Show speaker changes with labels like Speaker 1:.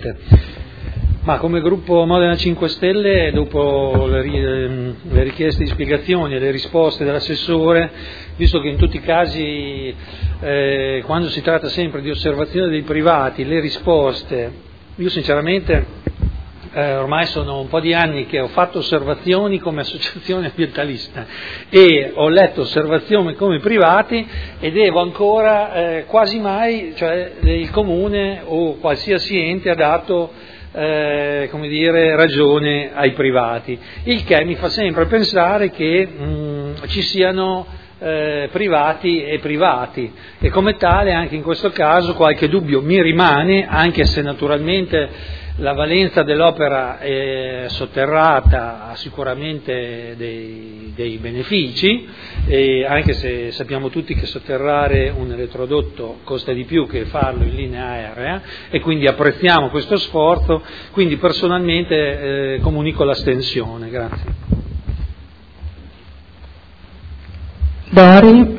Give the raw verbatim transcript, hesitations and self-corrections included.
Speaker 1: Presidente. Ma come gruppo Modena cinque Stelle, dopo le, le richieste di spiegazioni e le risposte dell'assessore, visto che in tutti i casi, eh, quando si tratta sempre di osservazione dei privati, le risposte, io sinceramente eh, ormai sono un po' di anni che ho fatto osservazioni come associazione ambientalista e ho letto osservazioni come privati e devo ancora eh, quasi mai, cioè il comune o qualsiasi ente ha dato Eh, come dire, ragione ai privati, il che mi fa sempre pensare che mh, ci siano eh, privati e privati e come tale anche in questo caso qualche dubbio mi rimane, anche se naturalmente la valenza dell'opera è sotterrata, ha sicuramente dei, dei benefici, e anche se sappiamo tutti che sotterrare un elettrodotto costa di più che farlo in linea aerea e quindi apprezziamo questo sforzo, quindi personalmente eh, comunico l'astensione. Grazie.
Speaker 2: Dori.